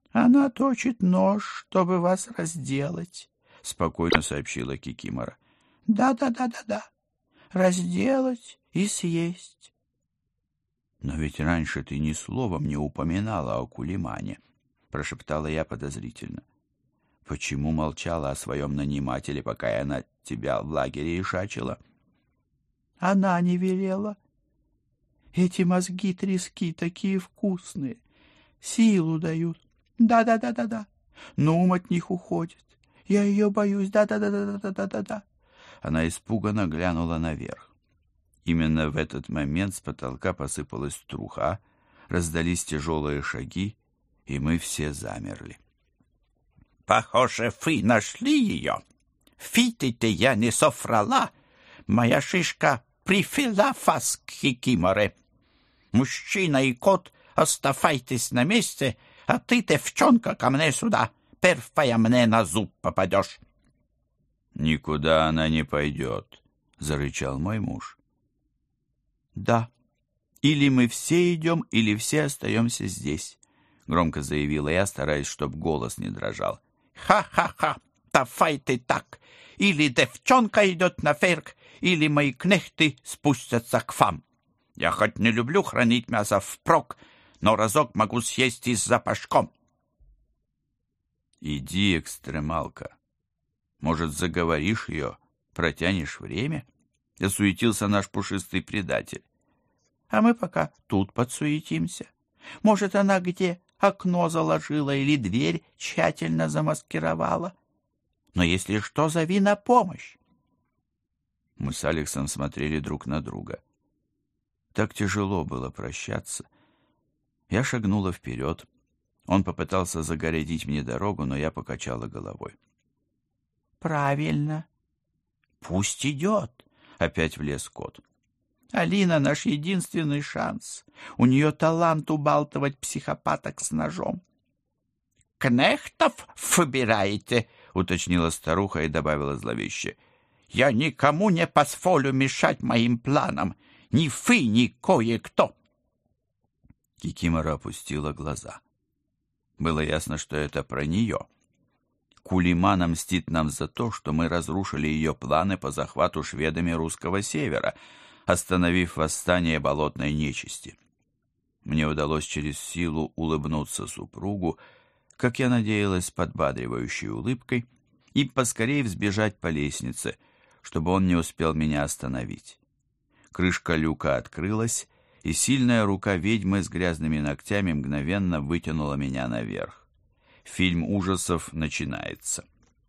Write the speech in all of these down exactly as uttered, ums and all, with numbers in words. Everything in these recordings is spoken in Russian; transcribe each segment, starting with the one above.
Она точит нож, чтобы вас разделать, — спокойно сообщила Кикимора. Да-да-да-да-да, разделать и съесть. Но ведь раньше ты ни словом не упоминала о Кулимане, — прошептала я подозрительно. Почему молчала о своем нанимателе, пока я на тебя в лагере ишачила? Она не велела. Эти мозги-трески такие вкусные, силу дают. Да-да-да-да-да, но ум от них уходит. Я ее боюсь, да-да-да-да-да-да-да-да. Она испуганно глянула наверх. Именно в этот момент с потолка посыпалась труха, раздались тяжелые шаги, и мы все замерли. «Похоже, вы нашли ее. Видите, я не соврала. Моя шишка привела вас к Кикиморе. Мужчина и кот, оставайтесь на месте, а ты, девчонка, ко мне сюда. Первая мне на зуб попадешь». «Никуда она не пойдет», — зарычал мой муж. «Да, или мы все идем, или все остаемся здесь», — громко заявила я, стараясь, чтоб голос не дрожал. «Ха-ха-ха, давайте так. Или девчонка идет наверх, или мои кнехты спустятся к вам. Я хоть не люблю хранить мясо впрок, но разок могу съесть и с запашком». «Иди, экстремалка. Может, заговоришь ее, протянешь время?» — засуетился наш пушистый предатель. «А мы пока тут подсуетимся. Может, она где окно заложила или дверь тщательно замаскировала. Но если что, зови на помощь». Мы с Алексом смотрели друг на друга. Так тяжело было прощаться. Я шагнула вперед. Он попытался загородить мне дорогу, но я покачала головой. «Правильно. Пусть идет», — опять влез кот. «Алина — наш единственный шанс. У нее талант убалтывать психопаток с ножом». «Кнехтов выбираете?» — уточнила старуха и добавила зловеще. «Я никому не позволю мешать моим планам. Ни вы, ни кое-кто». Кикимора опустила глаза. Было ясно, что это про нее. Кулимана мстит нам за то, что мы разрушили ее планы по захвату шведами русского севера, остановив восстание болотной нечисти. Мне удалось через силу улыбнуться супругу, как я надеялась, подбадривающей улыбкой, и поскорее взбежать по лестнице, чтобы он не успел меня остановить. Крышка люка открылась, и сильная рука ведьмы с грязными ногтями мгновенно вытянула меня наверх. Фильм ужасов начинается.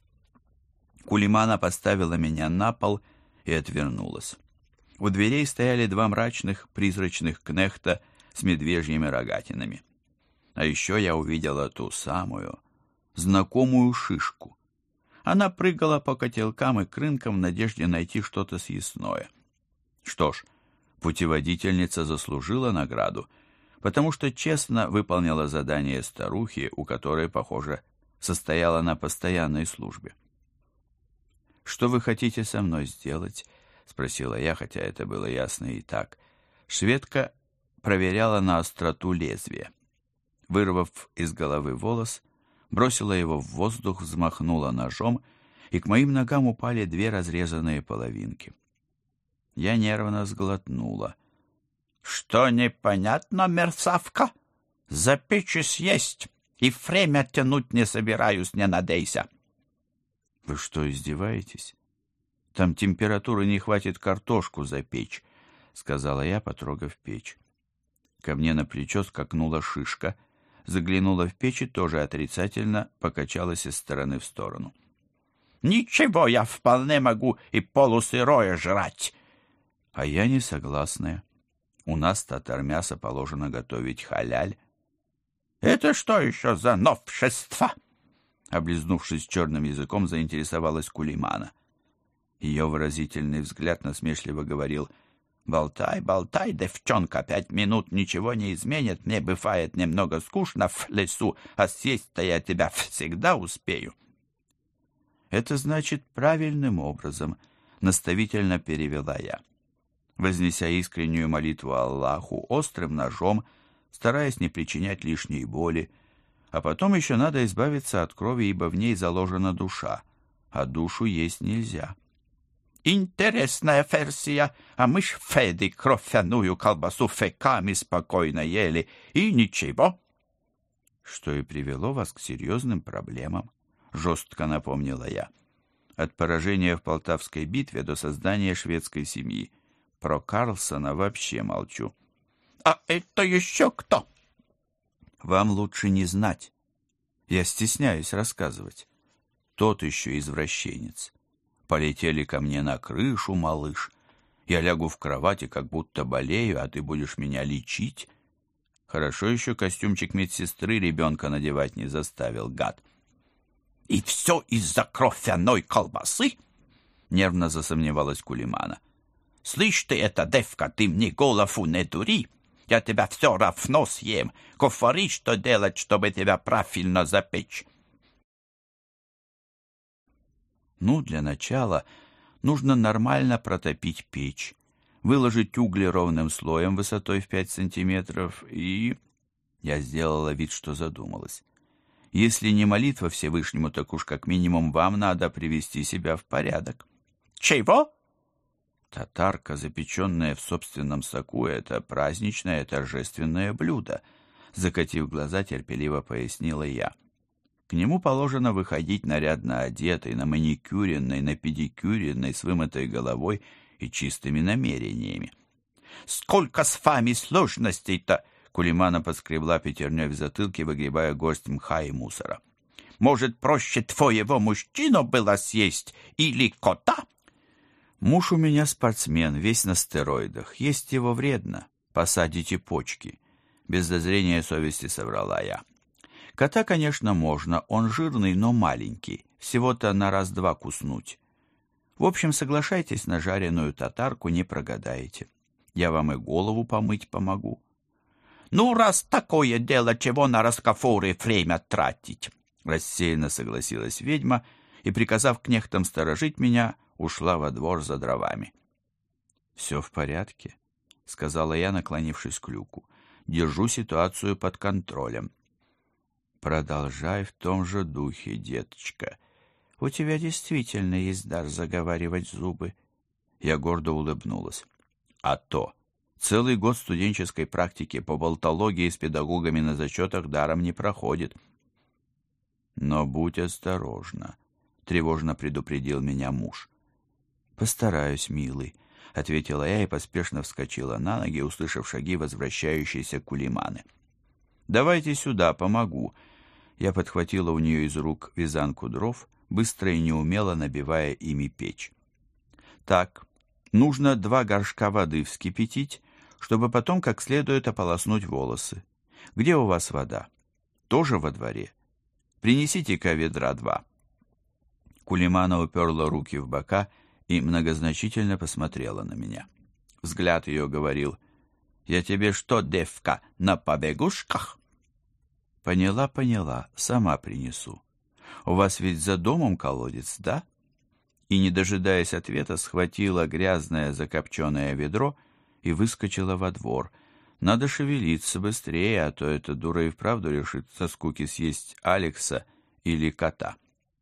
Кулимана поставила меня на пол и отвернулась. У дверей стояли два мрачных призрачных кнехта с медвежьими рогатинами. А еще я увидела ту самую, знакомую шишку. Она прыгала по котелкам и крынкам в надежде найти что-то съестное. Что ж, путеводительница заслужила награду, потому что честно выполнила задание старухи, у которой, похоже, состояла на постоянной службе. «Что вы хотите со мной сделать?» — спросила я, хотя это было ясно и так. Шведка проверяла на остроту лезвия. Вырвав из головы волос, бросила его в воздух, взмахнула ножом, и к моим ногам упали две разрезанные половинки. Я нервно сглотнула. «Что непонятно, мерзавка? За печь съесть, и время тянуть не собираюсь, не надейся». «Вы что, издеваетесь? Там температуры не хватит картошку запечь», — сказала я, потрогав печь. Ко мне на плечо скакнула шишка, заглянула в печь и тоже отрицательно покачалась из стороны в сторону. «Ничего, я вполне могу и полусырое жрать». «А я не согласная. У нас татар мясо положено готовить халяль». «Это что еще за новшество?» Облизнувшись черным языком, заинтересовалась Кулимана. Ее выразительный взгляд насмешливо говорил: «Болтай, болтай, девчонка, пять минут ничего не изменит. Мне бывает немного скучно в лесу, а съесть-то я тебя всегда успею». «Это значит правильным образом», — наставительно перевела я. Вознеся искреннюю молитву Аллаху острым ножом, стараясь не причинять лишней боли, А потом еще надо избавиться от крови, ибо в ней заложена душа, а душу есть нельзя. Интересная версия, а мы ж Феди кровяную колбасу феками спокойно ели, и ничего. Что и привело вас к серьезным проблемам, жестко напомнила я. От поражения в Полтавской битве до создания шведской семьи. Про Карлсона вообще молчу. А это еще кто? Вам лучше не знать. Я стесняюсь рассказывать. Тот еще извращенец. Полетели ко мне на крышу, малыш. Я лягу в кровати, как будто болею, а ты будешь меня лечить. Хорошо еще костюмчик медсестры ребенка надевать не заставил, гад. И все из-за кровяной колбасы? Нервно засомневалась Кулимана. Слышь ты это, девка, ты мне голову не дури. Я тебя все равно съем. Говори, что делать, чтобы тебя правильно запечь. Ну, для начала нужно нормально протопить печь, выложить угли ровным слоем высотой в пять сантиметров и... Я сделала вид, что задумалась. Если не молитва Всевышнему, так уж как минимум вам надо привести себя в порядок. Чего? Татарка, запеченная в собственном соку, это праздничное торжественное блюдо, закатив глаза, терпеливо пояснила я. К нему положено выходить нарядно одетой, на маникюренной, на педикюренной, с вымытой головой и чистыми намерениями. «Сколько с вами сложностей-то!» Кулимана подскребла пятерней в затылке, выгребая горсть мха и мусора. «Может, проще твоего мужчину было съесть или кота?» «Муж у меня спортсмен, весь на стероидах. Есть его вредно. Посадите почки». Без зазрения совести соврала я. Кота, конечно, можно, он жирный, но маленький, всего-то на раз-два куснуть. В общем, соглашайтесь на жареную татарку, не прогадаете. Я вам и голову помыть помогу. Ну, раз такое дело, чего на разговоры время тратить? Рассеянно согласилась ведьма и, приказав кнехтам сторожить меня, ушла во двор за дровами. «Все в порядке», — сказала я, наклонившись к люку. «Держу ситуацию под контролем». «Продолжай в том же духе, деточка. У тебя действительно есть дар заговаривать зубы». Я гордо улыбнулась. «А то! Целый год студенческой практики по болтологии с педагогами на зачетах даром не проходит». «Но будь осторожна», — тревожно предупредил меня муж. «Постараюсь, милый», — ответила я и поспешно вскочила на ноги, услышав шаги возвращающейся Кулиманы. «Давайте сюда, помогу». Я подхватила у нее из рук вязанку дров, быстро и неумело набивая ими печь. «Так, нужно два горшка воды вскипятить, чтобы потом как следует ополоснуть волосы. Где у вас вода? Тоже во дворе? Принесите-ка ведра два». Кулимана уперла руки в бока и многозначительно посмотрела на меня. Взгляд ее говорил: «Я тебе что, девка, на побегушках?» «Поняла, поняла, сама принесу. У вас ведь за домом колодец, да?» И, не дожидаясь ответа, схватила грязное закопченное ведро и выскочила во двор. Надо шевелиться быстрее, а то эта дура и вправду решит со скуки съесть Алекса или кота.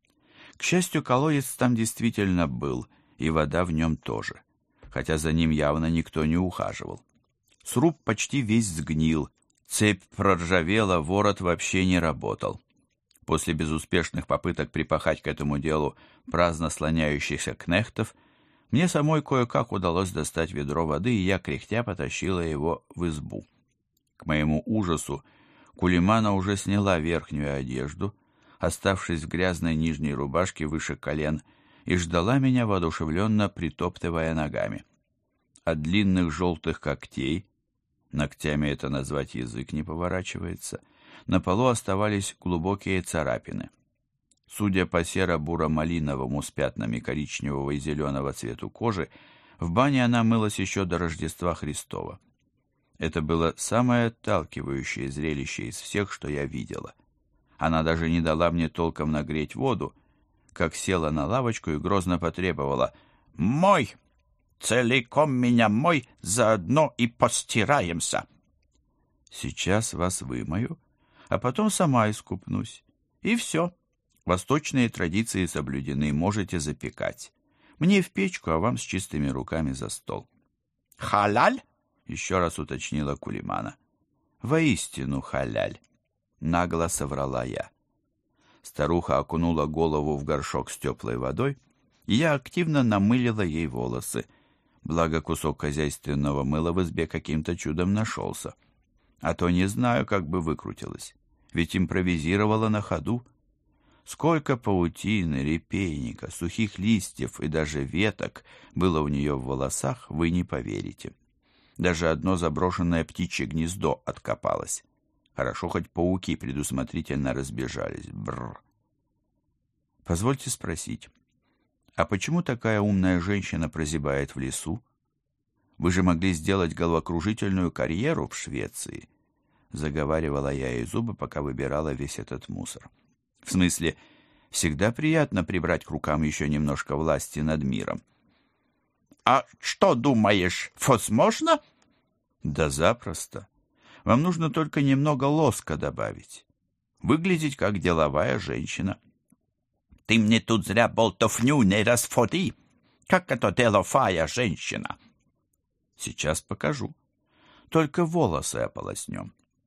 К счастью, колодец там действительно был, и вода в нем тоже, хотя за ним явно никто не ухаживал. Сруб почти весь сгнил, цепь проржавела, ворот вообще не работал. После безуспешных попыток припахать к этому делу праздно слоняющихся кнехтов, мне самой кое-как удалось достать ведро воды, и я, кряхтя, потащила его в избу. К моему ужасу, Кулимана уже сняла верхнюю одежду, оставшись в грязной нижней рубашке выше колен, и ждала меня, воодушевленно притоптывая ногами. От длинных желтых когтей, ногтями это назвать язык не поворачивается, на полу оставались глубокие царапины. Судя по серо-буро-малиновому с пятнами коричневого и зеленого цвету кожи, в бане она мылась еще до Рождества Христова. Это было самое отталкивающее зрелище из всех, что я видела. Она даже не дала мне толком нагреть воду, как села на лавочку и грозно потребовала: «Мой! Целиком меня мой, заодно и постираемся!» «Сейчас вас вымою, а потом сама искупнусь. И все. Восточные традиции соблюдены, можете запекать. Мне в печку, а вам с чистыми руками за стол. «Халяль?» — еще раз уточнила Кулимана. «Воистину халяль», — нагло соврала я. Старуха окунула голову в горшок с теплой водой, и я активно намылила ей волосы. Благо кусок хозяйственного мыла в избе каким-то чудом нашелся. А то не знаю, как бы выкрутилась. Ведь импровизировала на ходу. Сколько паутины, репейника, сухих листьев и даже веток было у нее в волосах, вы не поверите. Даже одно заброшенное птичье гнездо откопалось. Хорошо, хоть пауки предусмотрительно разбежались. Бррр. Позвольте спросить, а почему такая умная женщина прозябает в лесу? Вы же могли сделать головокружительную карьеру в Швеции. Заговаривала я ей зубы, пока выбирала весь этот мусор. В смысле, всегда приятно прибрать к рукам еще немножко власти над миром. «А что думаешь, возможно?» «Да запросто. Вам нужно только немного лоска добавить. Выглядеть как деловая женщина». «Ты мне тут зря болтовню не расфори. Как это деловая женщина?» «Сейчас покажу. Только волосы ополоснем».